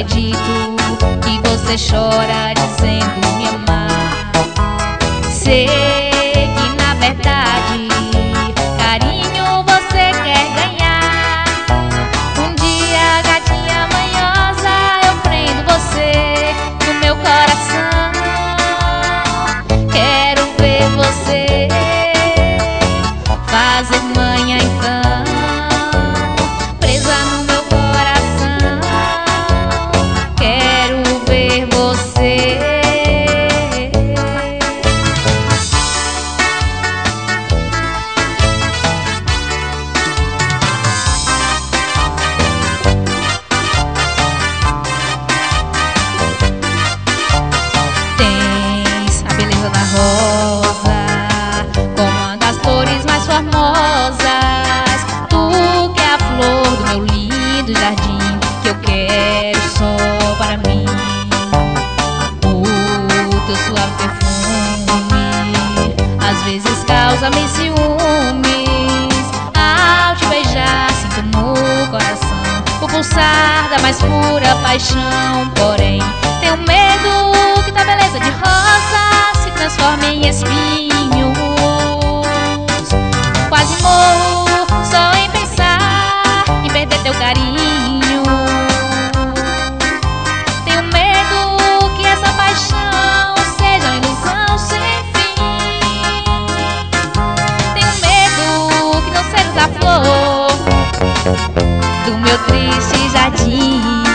acredito que você chora dizendo me amar. Sei que na verdade carinho você quer ganhar. Um dia, gatinha manhosa, eu prendo você no meu coração. Quero ver você fazer manha então, presa no meu coração. Quero ver você. Tens a beleza da rosa, como uma das flores mais formosas. Tu que é a flor do meu lindo jardim, que eu quero só para mim. O teu suave perfume às vezes causa-me ciúmes. Ao te beijar sinto no coração o pulsar da mais pura paixão. Porém tenho medo que tua beleza de rosa se transforme em espinhos. Quase morro só em pensar em perder teu carinho. Tenho medo que essa paixão seja uma ilusão sem fim. Tenho medo que não sejas a flor do meu triste jardim.